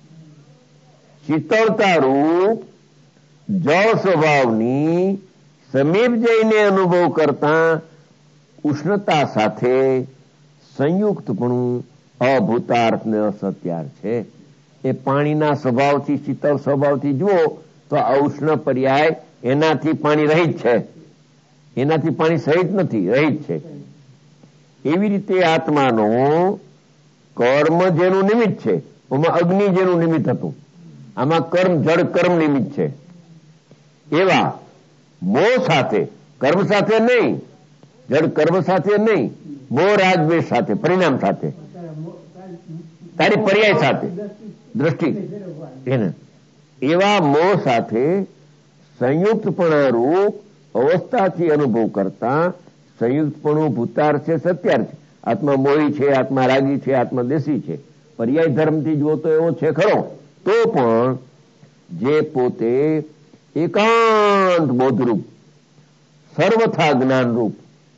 શીતળતા રૂપ જળ સ્વભાવની સમીપ જઈને અનુભવ કરતા ઉષ્ણતા સાથે સંયુક્તપણું અભૂતાર્થ ને અસત્યાર્થ છે. એ પાણીના સ્વભાવથી, શીતળ સ્વભાવથી જુઓ તો આ ઉષ્ણ પર્યાય એનાથી પાણી રહિત છે, એનાથી પાણી સહિત નથી, રહિત છે. એવી રીતે આત્માનો કર્મ જેનું નિમિત્ત છે, એમાં અગ્નિ જેનું નિમિત્ત હતું, આમાં કર્મ જળ કર્મ નિમિત્ત છે. એવા મોહ સાથે, કર્મ સાથે નહીં, જળ કર્મ સાથે નહીં, મોહ રાગ દ્વેષ સાથે, પરિણામ સાથે, તારી પર્યાય સાથે, દ્રષ્ટિ એને એવા મોહ સાથે સંયુક્તપણા રૂપ અવસ્થાથી અનુભવ કરતા સંયુક્તપણું ભૂતાર છે, સત્યાર છે. આત્મા મોહી છે, આત્મા રાગી છે, આત્મા દેશી છે. પર્યાય ધર્મથી જુઓ તો એવો છે ખરો, તો પણ જે પોતે એકાંત બોધરૂપ, સર્વથા જ્ઞાનરૂપ,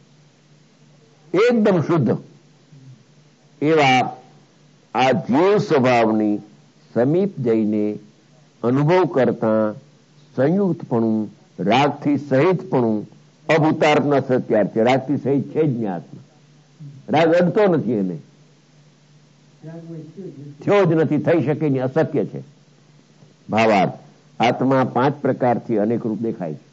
એકદમ શુદ્ધ એવા આ જીવ સ્વભાવની સમીપ જઈને અનુભવ કરતા સંયુક્તપણું, રાગથી સહિતપણું અભૂતાર્થના સત્યાર્થ છે. રાગથી સહિત છે જ નહીં આત્મા, રાગ અડતો નથી, એને થયો જ નથી, થઈ શકે નહીં, અશક્ય છે. ભાવાર્થ આત્મા 5 પ્રકારથી અનેક રૂપ દેખાય છે.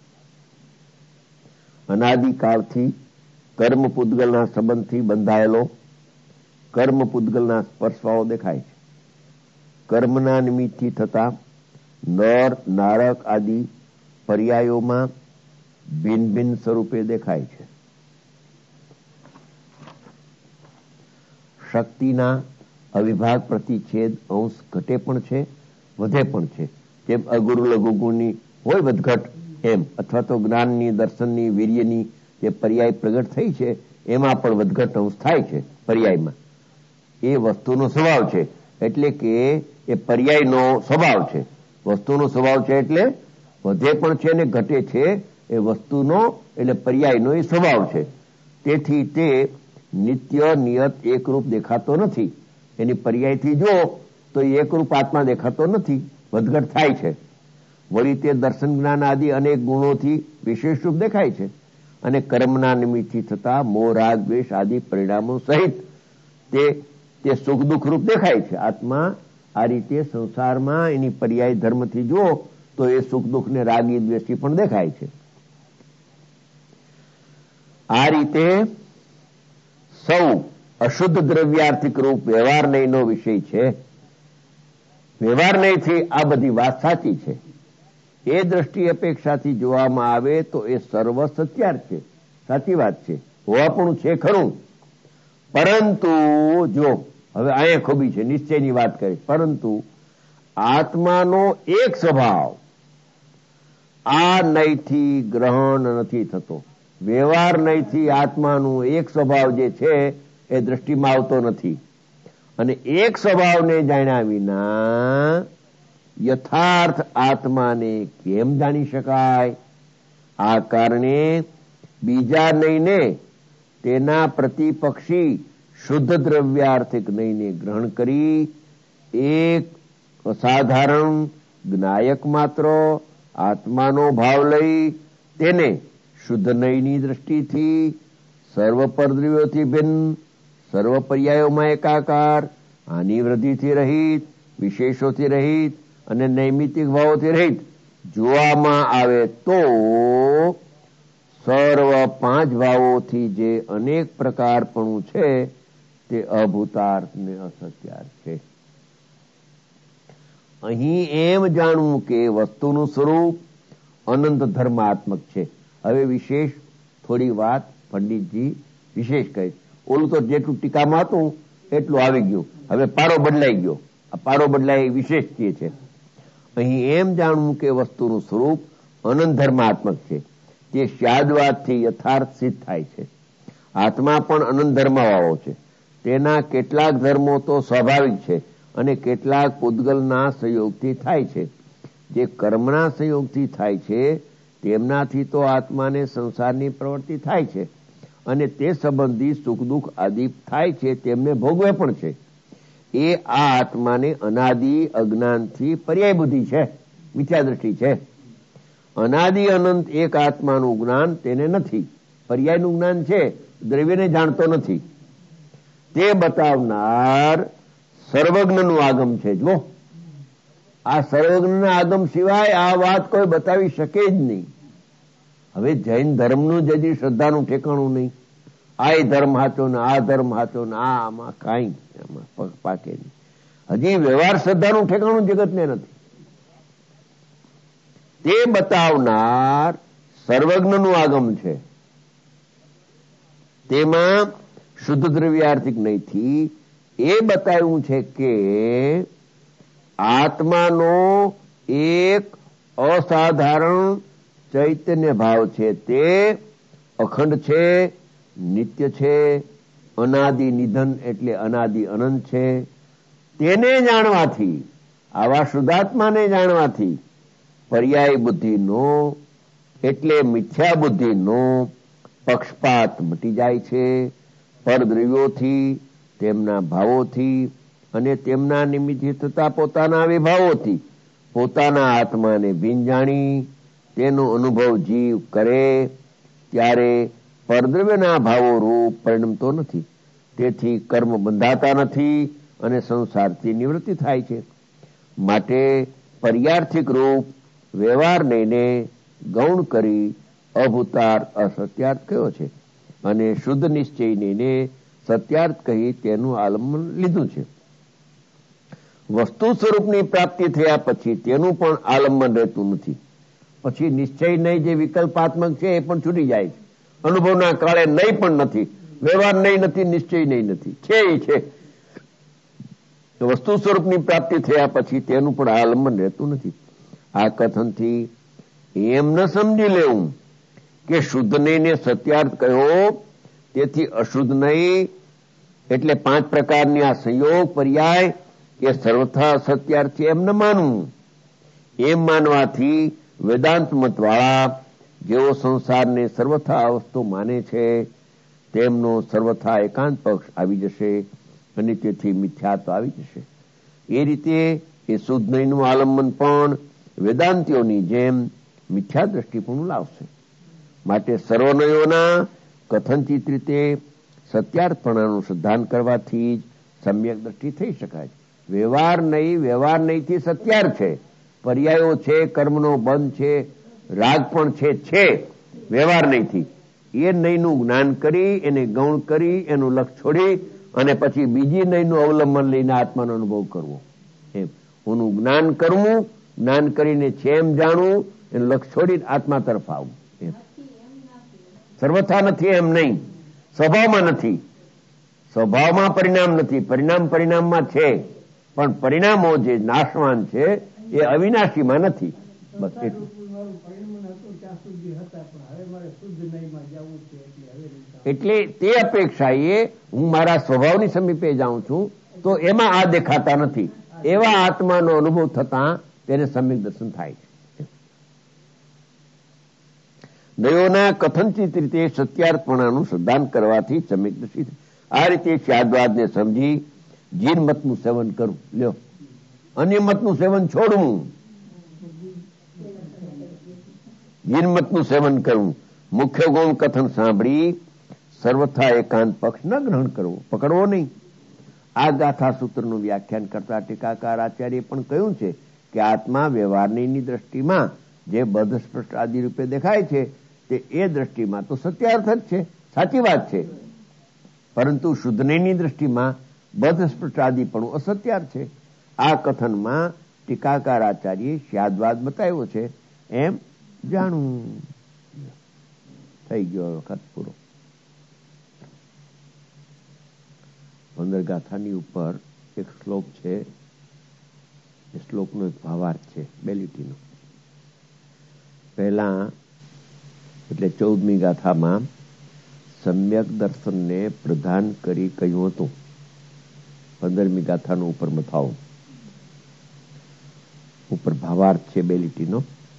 અનાદિકાળથી કર્મ પૂતગલના સંબંધથી બંધાયેલો કર્મ પૂતગલના સ્પર્શભાવો દેખાય છે. કર્મના નિમિત્તથી થતા નર, નારક આદિ પર્યાયોમાં ભિન્ન ભિન્ન સ્વરૂપે દેખાય છે. શક્તિના અવિભાગ પ્રતિછેદ અંશ ઘટે પણ છે, વધે પણ છે. જેમ અગુરુ લઘુ ગુણની હોય વધઘટ, એમ અથવા તો જ્ઞાનની, દર્શનની, વીર્યની જે પર્યાય પ્રગટ થઈ છે એમાં પણ વધઘટ અંશ થાય છે. પર્યાયમાં એ વસ્તુનો સ્વભાવ છે, એટલે કે એ પર્યાયનો સ્વભાવ છે. વસ્તુનો સ્વભાવ છે એટલે વધે પણ છે ને ઘટે છે, એ વસ્તુનો એટલે પર્યાયનો એ સ્વભાવ છે. તેથી તે નિત્ય નિયત એકરૂપ દેખાતો નથી. એની પર્યાયથી જો તો એકરૂપ આત્મા દેખાતો નથી, વધઘટ થાય છે. વળી તે દર્શન જ્ઞાન આદિ અનેક ગુણોથી વિશેષ રૂપ દેખાય છે, અને કર્મના નિમિત્તથી થતા મોહ રાગ દ્વેષ આદિ પરિણામો સહિત તે સુખ દુઃખ રૂપ દેખાય છે. આત્મા આ રીતે સંસારમાં એની પર્યાય ધર્મથી જુઓ તો એ સુખ દુઃખ ને રાગી દ્વેષી પણ દેખાય છે. આ રીતે સૌ અશુદ્ધ દ્રવ્યાર્થિક રૂપ વ્યવહાર નયનો વિષય છે. વ્યવહાર નયથી આ બધી વાત સાચી છે. એ દ્રષ્ટિ અપેક્ષાથી જોવામાં આવે તો એ સર્વ સત્યાર્થ છે, સાચી વાત છે, હોવાપણું છે ખરું. પરંતુ જો હવે અહીંયા ખોબી છે, નિશ્ચયની વાત કરી, પરંતુ આત્માનો એક સ્વભાવ આ નયથી ગ્રહણ નથી થતો. વ્યવહાર નયથી આત્માનું એક સ્વભાવ જે છે એ દ્રષ્ટિમાં આવતો નથી. અને એક સ્વભાવને જાણ્યા વિના યથાર્થ આત્માને કેમ જાણી શકાય? આ કારણે બીજા નયને તેના પ્રતિપક્ષી શુદ્ધ દ્રવ્યાર્થિક નયને ગ્રહણ કરી એક અસાધારણ જ્ઞાયક માત્ર આત્માનો ભાવ લઈ તેને શુદ્ધ નયની દ્રષ્ટિથી સર્વ પરદ્રવ્યોથી ભિન્ન, સર્વ પર્યાયોમાં એકાકાર, આની વૃદ્ધિથી રહિત, વિશેષોથી રહિત અને નૈમિતિક ભાવોથી રહિત જોવામાં આવે તો સર્વ 5 ભાવોથી જે અનેક પ્રકારપણું છે તે અભૂતાર્થ ને અસત્યાર્થ છે. અહીં એમ જાણવું કે વસ્તુનું સ્વરૂપ અનંત ધર્માત્મક છે. હવે વિશેષ થોડી વાત પંડિતજી વિશેષ કહે. ઓલું તો જેટલું ટીકામાં હતું એટલું આવી ગયું. હવે પારો બદલાઈ ગયો. આ પારો બદલાય વિશેષ છે. અહીં એમ જાણવું કે વસ્તુનું સ્વરૂપ અનંત ધર્માત્મક છે. તે સ્યાદવાદથી યથાર્થ સિદ્ધ થાય છે. આત્મા પણ અનંત ધર્મવાળો છે. તેના કેટલાક ધર્મો તો સ્વાભાવિક છે અને કેટલાક પૂતગલના સંયોગથી થાય છે. જે કર્મના સંયોગથી થાય છે તેમનાથી તો આત્માને સંસારની પ્રવૃત્તિ થાય છે અને તે સંબંધી સુખ દુઃખ આદિ થાય છે, તેમને ભોગવે પણ છે. એ આ આત્માને અનાદિ અજ્ઞાનથી પર્યાય બુદ્ધિ છે, મિથ્યા દ્રષ્ટિ છે. અનાદિ અનંત એક આત્માનું જ્ઞાન તેને નથી. પર્યાયનું જ્ઞાન છે, દ્રવ્યને જાણતો નથી. તે બતાવનાર સર્વજ્ઞનું આગમ છે. જો આ સર્વજ્ઞના આગમ સિવાય આ વાત કોઈ બતાવી શકે જ નહીં. હવે જૈન ધર્મનું જજી શ્રદ્ધાનું ઠેકાણું નહીં. આ ધર્મ હાચો ને આ ધર્મ હાચો ને આમાં કાંઈ આમાં પગ પાકે નહીં. હજી વ્યવહાર શ્રદ્ધાનું ઠેકાણું જગતને નથી. તે બતાવનાર સર્વજ્ઞનું આગમ છે. તેમાં શુદ્ધ દ્રવ્યાર્થિક નહીંથી એ બતાવ્યું છે કે આત્માનો એક અસાધારણ ચૈતન્ય ભાવ છે. તે અખંડ છે, નિત્ય છે, અનાદિ નિધન એટલે અનાદિ અનંત છે. તેને જાણવાથી, આવા શુદ્ધાત્માને જાણવાથી પર્યાય બુદ્ધિનો એટલે મિથ્યા બુદ્ધિનો પક્ષપાત મટી જાય છે. પરદ્રવ્યોથી, તેમના ભાવોથી અને તેમના નિમિત્તથી થતા પોતાના વિભાવોથી પોતાના આત્માને ભીન જાણી તેનો અનુભવ જીવ કરે ત્યારે પરદ્રવ્યના ભાવો રૂપ પરિણમતો નથી. તેથી કર્મ બંધાતા નથી અને સંસારથી નિવૃત્તિ થાય છે. માટે પર્યાર્થિક રૂપ વ્યવહાર લઈને ગૌણ કરી અભૂતાર્થ અસત્યાર્થ કયો છે અને શુદ્ધ નિશ્ચય લઈને સત્યાર્થ કહી તેનું આલંબન લીધું છે. વસ્તુ સ્વરૂપની પ્રાપ્તિ થયા પછી તેનું પણ આલંબન રહેતું નથી. પછી નિશ્ચય નહીં જે વિકલ્પાત્મક છે એ પણ છૂટી જાય છે. અનુભવના કાળે નહીં પણ નથી, વ્યવહાર નહીં નથી, નિશ્ચય નહીં નથી, છે એ છે. વસ્તુ સ્વરૂપની પ્રાપ્તિ થયા પછી તેનું પણ આલંબન રહેતું નથી. આ કથનથી એમ ન સમજી લેવું કે શુદ્ધ નહીં ને સત્યાર્થ કહ્યો તેથી અશુદ્ધ નહીં એટલે 5 પ્રકારની આ સંયોગ પર્યાય એ સર્વથા સત્યાર્થ છે એમ ન માનવું. એમ માનવાથી વેદાંત મતવાળા જેઓ સંસારને સર્વથા અવસ્તુ માને છે તેમનો સર્વથા એકાંત પક્ષ આવી જશે અને તેથી મિથ્યાત્વ આવી જશે. એ રીતે એ શુદ્ધ નહીંનું આલંબન પણ વેદાંતિઓની જેમ મિથ્યા દ્રષ્ટિપણું લાવશે. માટે સર્વનયોના કથનચિત રીતે સત્યાર્થપણાનું સિદ્ધાંત કરવાથી જ સમ્યક દ્રષ્ટિ થઈ શકાય. વ્યવહાર નહીંથી સત્યાર્થ છે. પર્યાયો છે, કર્મનો બંધ છે, રાગ પણ છે વ્યવહાર નહીંથી. એ નહીંનું જ્ઞાન કરી એને ગૌણ કરી એનું લક્ષ છોડી અને પછી બીજી નહીંનું અવલંબન લઈને આત્માનો અનુભવ કરવો. એમ ઓનું જ્ઞાન કરવું, જ્ઞાન કરીને છે એમ જાણવું, એનું લક્ષ છોડીને આત્મા તરફ આવવું. સર્વથા નથી એમ નહીં, સ્વભાવમાં નથી. સ્વભાવમાં પરિણામ નથી, પરિણામમાં છે, પણ પરિણામો જે નાશવાન છે એ અવિનાશીમાં નથી. બસ એટલું. એટલે તે અપેક્ષાએ હું મારા સ્વભાવની સમીપે જાઉં છું તો એમાં આ દેખાતા નથી. એવા આત્માનો અનુભવ થતા તેને સમ્યક દર્શન થાય છે. નયોના કથનચિત રીતે સત્યાર્થપણાનું સિદ્ધાંત કરવાથી સમ્યક દર્શિ. આ રીતે સ્યાદવાદને સમજી જીન મતનું સેવન કરવું. લ્યો, અન્ય મતનું સેવન છોડવું, જીન મતનું સેવન કરવું. મુખ્ય ગૌણ કથન સાંભળી સર્વથા એકાંત પક્ષ ન ગ્રહણ કરવો, પકડવો નહીં. આ ગાથા સૂત્રનું વ્યાખ્યાન કરતા ટીકાકાર આચાર્ય પણ કહ્યું છે કે આત્મા વ્યવહારની દ્રષ્ટિમાં જે બદ્ધ સ્પષ્ટ આદિ રૂપે દેખાય છે તે એ દ્રષ્ટિમાં તો સત્યાર્થ જ છે, સાચી વાત છે. પરંતુ શુદ્ધની દ્રષ્ટિમાં બદ્ધ સ્પષ્ટ આદિ પણ અસત્યાર્થ છે. આ કથનમાં ટીકાકાર આચાર્ય સ્યાદવાદ બતાવ્યો છે એમ જાણવું. થઈ ગયો વખત પૂરો. 15 ગાથાની ઉપર એક શ્લોક છે. એ શ્લોકનો એક ભાવાર્થ છે 2 લીટીનો. પહેલા એટલે 14મી ગાથામાં સમ્યક દર્શનને પ્રધાન કરી કહ્યું હતું. 15મી ગાથાનો ઉપર મથાવો ઉપર ભાવાર્થ છે 2 લીટીનો.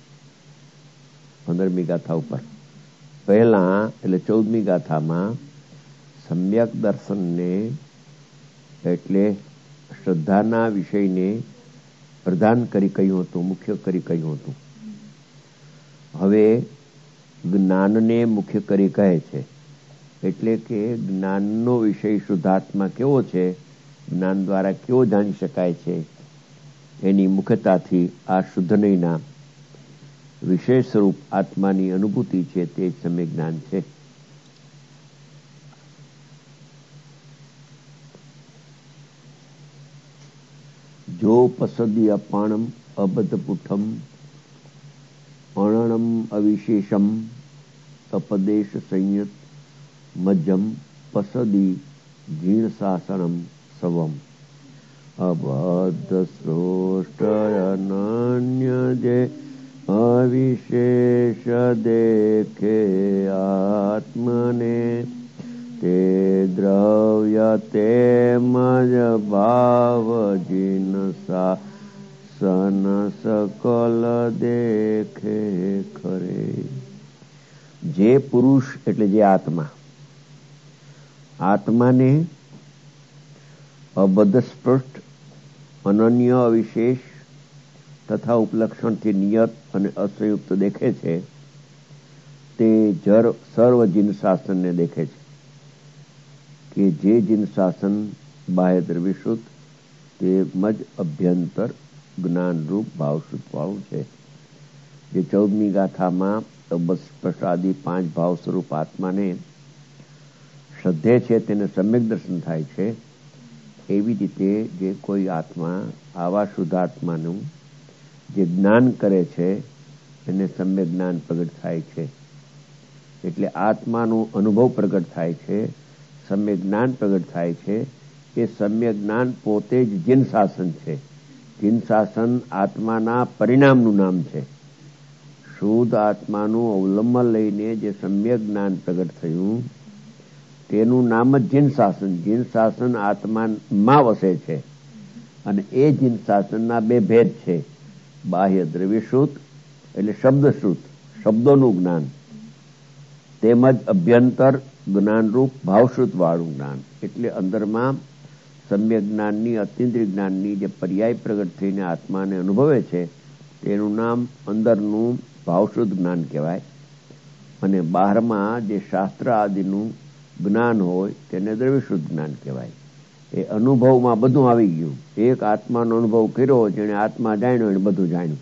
15મી ગાથા ઉપર પહેલા એટલે 14મી ગાથામાં સમ્યક દર્શનને એટલે શ્રદ્ધાના વિષયને પ્રધાન કરી કહ્યું હતું, મુખ્ય કરી કહ્યું હતું. હવે જ્ઞાનને મુખ્ય કરી કહે છે. એટલે કે જ્ઞાનનો વિષય શુદ્ધાત્મા કેવો છે, જ્ઞાન દ્વારા કેવો જાણી શકાય છે, એની મુખ્યતાથી આ શુદ્ધ નહીંના વિશેષ સ્વરૂપ આત્માની અનુભૂતિ છે, તે જ સમ્યક જ્ઞાન છે. જો પસદી અપાણમ અબધપુઠમ અણણમ અવિશેષમ અપદેશ સંયત મજ્જમ પસદી જીણ શાસનમ સવમ અબદ્ધ સૃષ્ટયનન્ય જે અવિશેષ દેખે આત્મને તે દ્રવ્ય તેમજ ભાવ જીન શાસન સકલ દેખે ખરે. જે પુરુષ એટલે જે આત્માને અબદ્ધ સ્પષ્ટ અનન્ય અવિશેષ તથા ઉપલક્ષણથી નિયત અને અસંયુક્ત દેખે છે, તે સર્વ જીન શાસનને દેખે છે. કે જે જીન શાસન બાહ્ય દ્રવ્યશુદ્ધ તેમજ અભ્યંતર જ્ઞાનરૂપ ભાવશુદ્ધ વાળું છે. જે 14મી ગાથામાં સ્પષ્ટાદિ 5 ભાવ સ્વરૂપ આત્માને શ્રદ્ધે છે, તેને સમ્યક દર્શન થાય છે. એવી રીતે જે કોઈ આત્મા આવા શુદ્ધ આત્માનું જે જ્ઞાન કરે છે, એને સમ્યક જ્ઞાન પ્રગટ થાય છે. એટલે આત્માનું અનુભવ પ્રગટ થાય છે, સમ્યક જ્ઞાન પ્રગટ થાય છે. એ સમ્યક જ્ઞાન પોતે જ જીન શાસન છે. જીન શાસન આત્માના પરિણામનું નામ છે. શુદ્ધ આત્માનું અવલંબન લઈને જે સમ્યક જ્ઞાન પ્રગટ થયું, તેનું નામ જ જીન શાસન. જીન શાસન આત્મામાં વસે છે. અને એ જીન શાસનના 2 ભેદ છે. બાહ્ય દ્રવ્યશુદ્ધ એટલે શબ્દશુદ્ધ, શબ્દોનું જ્ઞાન, તેમજ અભ્યંતર જ્ઞાનરૂપ ભાવશુદ્ધ વાળું જ્ઞાન. એટલે અંદરમાં સમ્યક જ્ઞાનની, અતિન્દ્રિય જ્ઞાનની જે પર્યાય પ્રગટ થઈને આત્માને અનુભવે છે, તેનું નામ અંદરનું ભાવશુદ્ધ જ્ઞાન કહેવાય. અને બહારમાં જે શાસ્ત્ર આદિનું જ્ઞાન હોય તેને દ્રવ્યશુદ્ધ જ્ઞાન કહેવાય. એ અનુભવમાં બધું આવી ગયું. એક આત્માનો અનુભવ કર્યો, જેને આત્મા જાણ્યો એને બધું જાણ્યું.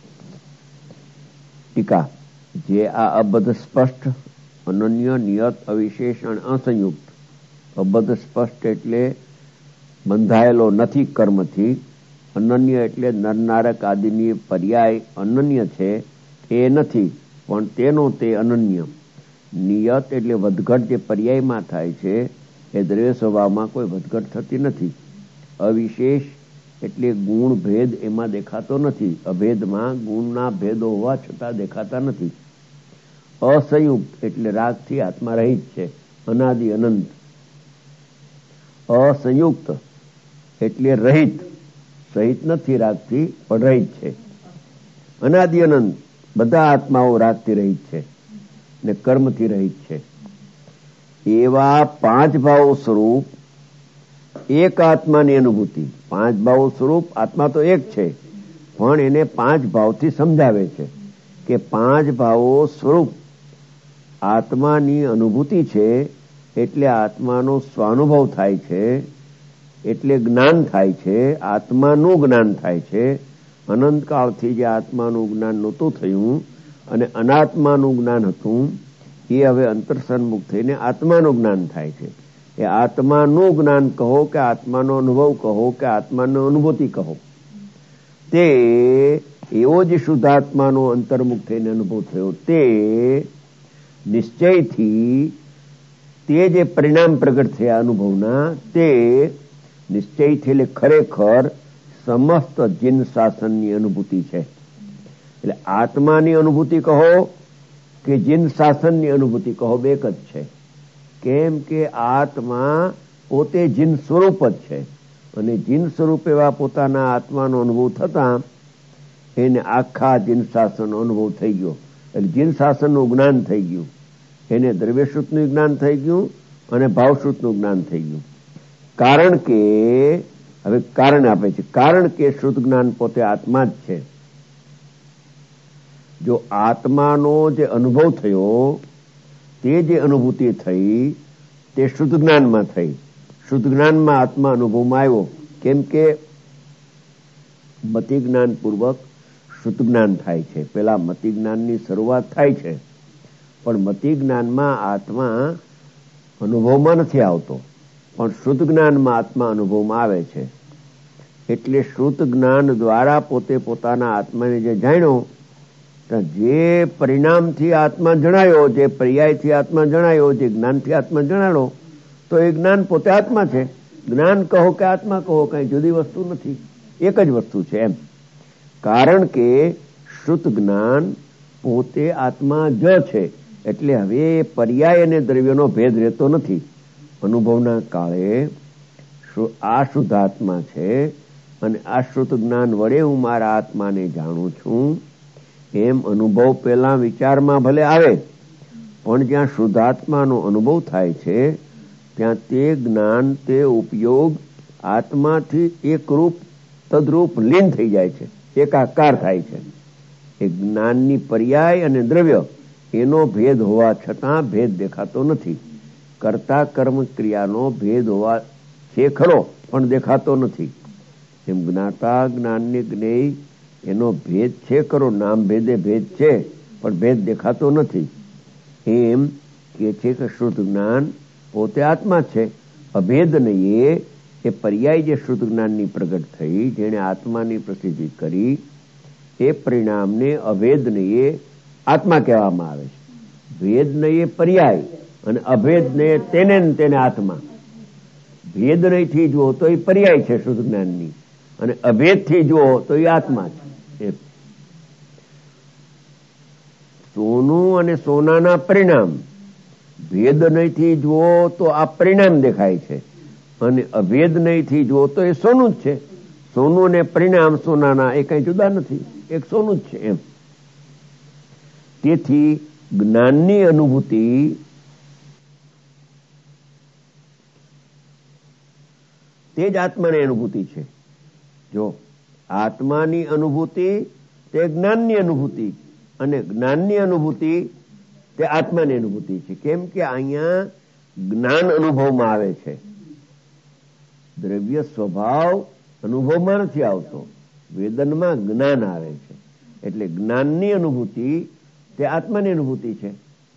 ટીકા. જે આ અબદ્ધ સ્પષ્ટ અનન્ય નિયત અવિશેષ અને અસંયુક્ત. અબદ્ધ સ્પષ્ટ એટલે બંધાયેલો નથી કર્મથી. અનન્ય એટલે નરનારક આદિની પર્યાય અનન્ય છે, એ નથી, પણ તેનો તે અનન્ય. નિયત એટલે વધઘટ જે પર્યાયમાં થાય છે, એ દ્રવ્ય સ્વભાવમાં કોઈ વધઘટ થતી નથી. અવિશેષ એટલે ગુણ ભેદ એમાં દેખાતો નથી. અભેદમાં ગુણના ભેદો હોવા છતાં દેખાતા નથી. અસંયુક્ત એટલે રાગથી આત્મા રહિત છે, અનાદિ અનંત. અસંયુક્ત એટલે રહિત, સહિત નથી રાગથી, પણ રહિત છે. અનાદિ અનંત બધા આત્માઓ રાગથી રહિત છે ને કર્મથી રહિત છે. એવા 5 ભાવો સ્વરૂપ એક આત્માની અનુભૂતિ. 5 ભાવો સ્વરૂપ આત્મા તો એક છે, પણ એને 5 ભાવથી સમજાવે છે કે 5 ભાવો સ્વરૂપ આત્માની અનુભૂતિ છે. એટલે આત્માનો સ્વાનુભવ થાય છે, એટલે જ્ઞાન થાય છે, આત્માનું જ્ઞાન થાય છે. અનંતકાળથી જે આત્માનું જ્ઞાન નહોતું થયું અને અનાત્માનું જ્ઞાન હતું, એ હવે અંતર્સન્મુખ થઈને આત્માનું જ્ઞાન થાય છે. એ આત્માનું જ્ઞાન કહો કે આત્માનો અનુભવ કહો કે આત્માનો અનુભૂતિ કહો, તે એવો જ શુદ્ધાત્માનો અંતર્મુખ થઈને અનુભવ થયો, તે નિશ્ચયથી તે જે પરિણામ પ્રગટ થયા અનુભવના તે નિશ્ચયથી એટલે ખરેખર સમસ્ત જીન શાસનની અનુભૂતિ છે. એટલે આત્માની અનુભૂતિ કહો કે જીન શાસનની અનુભૂતિ કહો બે જ છે. કેમ કે આત્મા પોતે જીન સ્વરૂપ જ છે અને જીન સ્વરૂપ એવા પોતાના આત્માનો અનુભવ થતા એને આખા જીન શાસનનો અનુભવ થઈ ગયો. એટલે જીન શાસનનું જ્ઞાન થઈ ગયું, એને દ્રવ્યશ્રુતનું જ્ઞાન થઈ ગયું અને ભાવશ્રુતનું જ્ઞાન થઈ ગયું. કારણ કે હવે કારણ આપે છે, કારણ કે શુદ્ધ જ્ઞાન પોતે આત્મા જ છે. જો આત્માનો જે અનુભવ થયો તે જે અનુભૂતિ થઈ તે શુદ્ધ જ્ઞાનમાં થઈ. શુદ્ધ જ્ઞાનમાં આત્મા અનુભવમાં આવ્યો. કેમ કે મતિ જ્ઞાન પૂર્વક શુદ્ધ જ્ઞાન થાય છે. પેલા મતિ જ્ઞાનની શરૂઆત થાય છે પણ મતિ જ્ઞાનમાં આત્મા અનુભવમાં નથી આવતો, પણ શુદ્ધ જ્ઞાનમાં આત્મા અનુભવમાં આવે છે. એટલે શુદ્ધ જ્ઞાન દ્વારા પોતે પોતાના આત્માને જે જાણ્યો, જે પરિણામથી આત્મા જણાયો, જે પર્યાયથી આત્મા જણાયો, જે જ્ઞાનથી આત્મા જણાયો, તો એ જ્ઞાન પોતે આત્મા છે. જ્ઞાન કહો કે આત્મા કહો કઈ જુદી વસ્તુ નથી, એક જ વસ્તુ છે એમ. કારણ કે શુદ્ધ જ્ઞાન પોતે આત્મા જ છે. એટલે હવે પર્યાય અને દ્રવ્યનો ભેદ રહેતો નથી. અનુભવના કાળે આ શુદ્ધ આત્મા છે અને આ શુદ્ધ જ્ઞાન વડે હું મારા આત્માને જાણું છું એમ અનુભવ પેલા વિચારમાં ભલે આવે, પણ જ્યાં શુદ્ધાત્માનો અનુભવ થાય છે ત્યાં તે જ્ઞાન, તે ઉપયોગ આત્માથી એકરૂપ તદરૂપ લીન થઈ જાય છે, એકાકાર થાય છે. એ જ્ઞાનની પર્યાય અને દ્રવ્ય એનો ભેદ હોવા છતાં ભેદ દેખાતો નથી. કર્તા કર્મ ક્રિયાનો ભેદ હોવા છે ખરો પણ દેખાતો નથી. એમ જ્ઞાતા જ્ઞાનની જ્ઞેય એનો ભેદ છે ખરો, નામ ભેદે ભેદ છે પણ ભેદ દેખાતો નથી. એમ કે છે કે શુદ્ધ જ્ઞાન પોતે આત્મા છે, અભેદ નહીં. એ પર્યાય જે શુદ્ધ જ્ઞાનની પ્રગટ થઈ, જેણે આત્માની પ્રસિદ્ધિ કરી, એ પરિણામને અભેદ નહીં આત્મા કહેવામાં આવે છે. ભેદ નહીં પર્યાય અને અભેદ નહીં તેને આત્મા. ભેદ નહીંથી જુઓ તો એ પર્યાય છે શુદ્ધ જ્ઞાનની, અને અભેદથી જુઓ તો એ આત્મા છે. સોનું અને સોનાના પરિણામ ભેદ નહીંથી જુઓ તો આ પરિણામ દેખાય છે, અને અભેદ નહીંથી જુઓ તો એ સોનું જ છે. સોનું અને પરિણામ સોનાના એ કઈ જુદા નથી, એક સોનું જ છે એમ. તેથી જ્ઞાનની અનુભૂતિ તે જ આત્માની અનુભૂતિ છે. જો આત્માની અનુભૂતિ તે જ્ઞાનની અનુભૂતિ, અને જ્ઞાનની અનુભૂતિ તે આત્માની અનુભૂતિ છે. કેમ કે અહીંયા જ્ઞાન અનુભવમાં આવે છે, દ્રવ્ય સ્વભાવ અનુભવમાં નથી આવતો, વેદનમાં જ્ઞાન આવે છે. એટલે જ્ઞાનની અનુભૂતિ તે આત્માની અનુભૂતિ છે.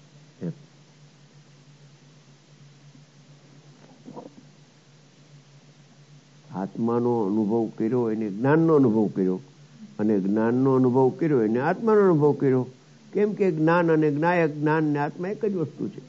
આત્માનો અનુભવ કર્યો એને જ્ઞાનનો અનુભવ કર્યો, અને જ્ઞાનનો અનુભવ કર્યો એને આત્માનો અનુભવ કર્યો. કેમ કે જ્ઞાન અને જ્ઞાયક, જ્ઞાન ને આત્મા એક જ વસ્તુ છે.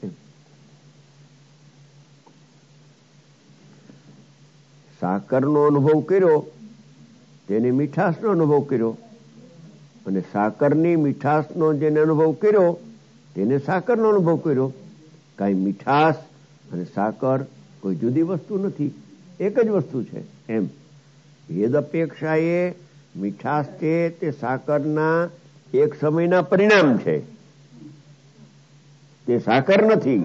સાકરનો અનુભવ કર્યો તેને મીઠાશનો અનુભવ કર્યો, અને સાકરની મીઠાશનો જેને અનુભવ કર્યો તેને સાકરનો અનુભવ કર્યો. કાંઈ મીઠાશ અને સાકર કોઈ જુદી વસ્તુ નથી, એક જ વસ્તુ છે એમ. ભેદ અપેક્ષાએ મીઠાશ છે તે સાકરના એક સમયના પરિણામ છે, તે સાકર નથી.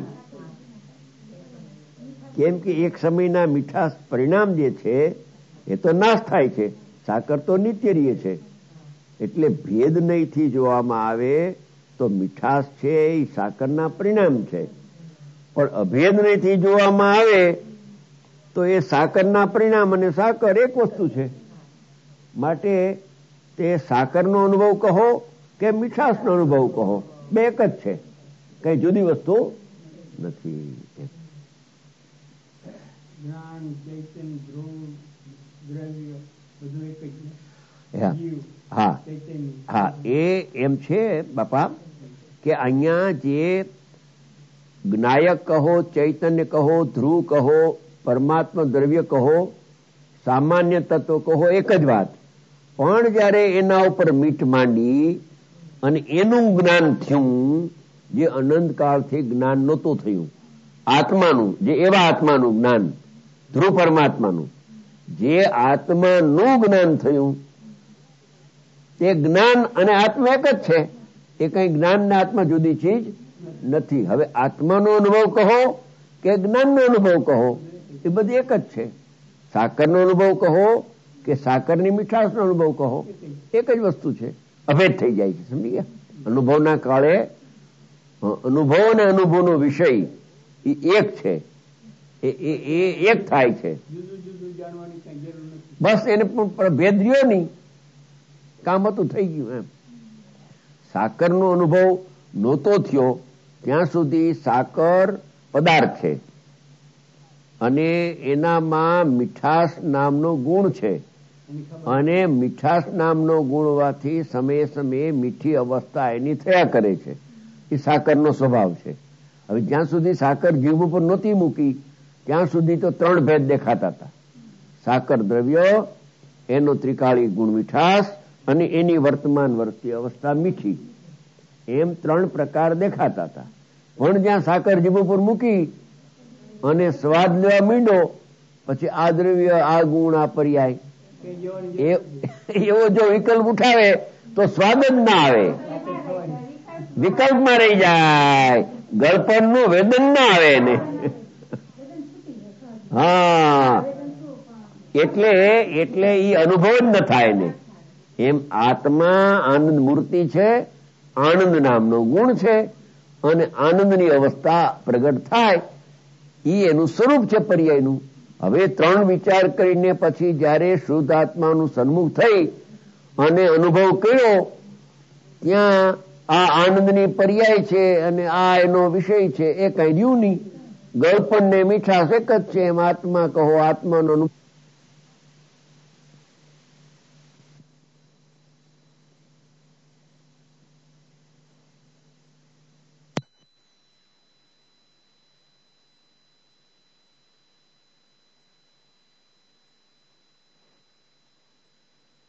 કેમ કે એક સમયના મીઠાશ પરિણામ જે છે એ તો નાશ થાય છે, સાકર તો નિત્ય રહે છે. એટલે ભેદ નહીંથી જોવામાં આવે તો મીઠાશ છે એ સાકરના પરિણામ છે, પણ અભેદ નહીંથી જોવામાં આવે તો એ સાકરના પરિણામ અને સાકર એક વસ્તુ છે. માટે તે સાકરનો અનુભવ કહો કે મીઠાશનો અનુભવ કહો, બે એક જ છે, કઈ જુદી વસ્તુ નથી. જ્ઞાન, ચૈતન્ય, ધ્રુવ, દ્રવ્ય બધું એક જ. હા, એ એમ છે બાપા કે અહીંયા જે જ્ઞાયક કહો, ચૈતન્ય કહો, ધ્રુવ કહો, પરમાત્મા દ્રવ્ય કહો, સામાન્ય તત્વ કહો, એક જ વાત. પણ જયારે એના ઉપર મીઠ માંડી અને એનું જ્ઞાન થયું જે અનંત કાળથી જ્ઞાન નહોતું થયું, આત્માનું, જે એવા આત્માનું જ્ઞાન, ધ્રુવ પરમાત્માનું જે આત્માનું જ્ઞાન થયું, તે જ્ઞાન અને આત્મા એક જ છે. એ કઈ જ્ઞાન ને આત્મા જુદી ચીજ નથી. હવે આત્માનો અનુભવ કહો કે જ્ઞાનનો અનુભવ કહો, એ બધી એક જ છે. સાકરનો અનુભવ કહો કે સાકરની મીઠાશનો અનુભવ કહો, એક જ વસ્તુ છે. અભેદ થઈ જાય છે. સમજી ગયા? અનુભવના કાળે અનુભવ અને અનુભવનો વિષય એ એક છે, એ એક થાય છે. બસ એને પણ ભેદ રહ્યો નહીં, કામ હતું થઈ ગયું એમ. સાકરનો અનુભવ નહોતો થયો ત્યાં સુધી સાકર પદાર્થ છે અને એનામાં મીઠાશ નામનો ગુણ છે, અને મીઠાશ નામનો ગુણ હોવાથી સમયે સમયે મીઠી અવસ્થા એની થયા કરે છે. એ સાકરનો સ્વભાવ છે. હવે જ્યાં સુધી સાકર જીભ ઉપર નહોતી મૂકી ત્યાં સુધી તો 3 ભેદ દેખાતા હતા. સાકર દ્રવ્ય, એનો ત્રિકાળી ગુણ મીઠાશ અને એની વર્તમાન વર્તી અવસ્થા મીઠી, એમ 3 પ્રકાર દેખાતા હતા. પણ જ્યાં સાકર જીભ ઉપર મૂકી અને સ્વાદ લેવા માંડ્યો, પછી આ દ્રવ્ય, આ ગુણ, આ પર્યાય, એવો જો વિકલ્પ ઉઠાવે તો સ્વાદ જ ના આવે, વિકલ્પમાં રહી જાય, ગળપણનું વેદન ના આવે એને. હા, એટલે એ અનુભવ જ ન થાય ને. એમ આત્મા આનંદ મૂર્તિ છે, આનંદ નામનો ગુણ છે, અને આનંદની અવસ્થા પ્રગટ થાય એ એનું સ્વરૂપ છે પર્યાયનું. હવે 3 વિચાર કરીને પછી જયારે શુદ્ધ આત્માનું સન્મુખ થઈ અને અનુભવ કર્યો, ત્યાં આ આનંદની પર્યાય છે અને આ એનો વિષય છે, એ કઈ રહ્યું નહીં. ગળપણ ને મીઠાશ એક જ છે. એમ આત્મા કહો, આત્માનો અનુભવ